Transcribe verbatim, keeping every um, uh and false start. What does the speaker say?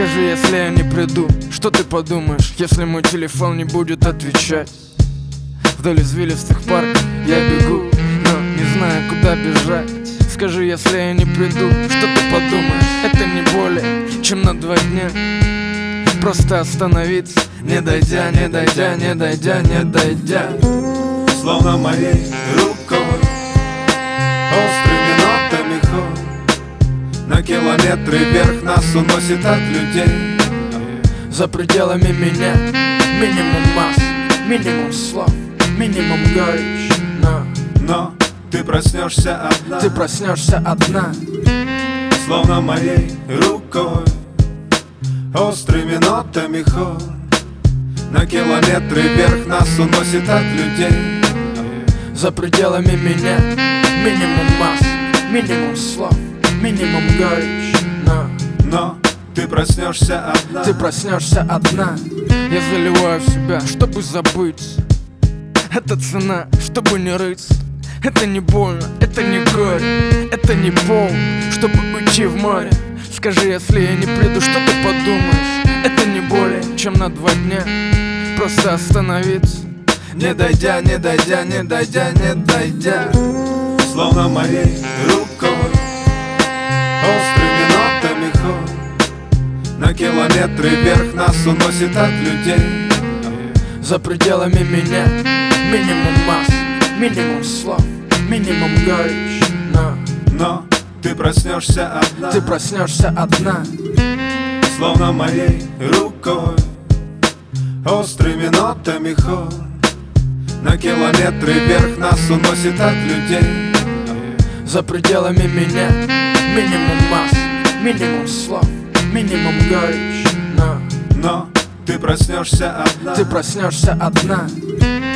Скажи, если я не приду, что ты подумаешь, если мой телефон не будет отвечать? Вдоль извилистых парков я бегу, но не знаю, куда бежать. Скажи, если я не приду, что ты подумаешь? Это не более, чем на два дня. Просто остановиться, не дойдя, не дойдя, не дойдя, не дойдя. Словно моей рукой, острыми нотами хор, на километры вверх нас уносит от людей. За пределами меня минимум масс, минимум слов, минимум горечь. Но, но ты проснешься одна, ты проснешься одна. Словно моей рукой, острыми нотами хор, на километры вверх нас уносит от людей. За пределами меня минимум масс, минимум слов, минимум горечь. Но, но ты проснешься одна, ты проснешься одна. Я заливаю в себя, чтобы забыть. Это цена, чтобы не рыться. Это не больно, это не горе, это не пол, чтобы уйти в море. Скажи, если я не приду, что ты подумаешь? Это не более, чем на два дня. Просто остановиться, не дойдя, не дойдя, не дойдя, не дойдя. Словно моей рукой, острыми нотами хор, на километры вверх нас уносит от людей. За пределами меня минимум масс, минимум слов, минимум горечь. Но, но ты проснешься одна, ты проснешься одна. Словно моей рукой, острыми нотами хор, на километры вверх нас уносит от людей. За пределами меня минимум масс, минимум слов, минимум горечь. Но, но ты проснешься одна, ты проснешься одна.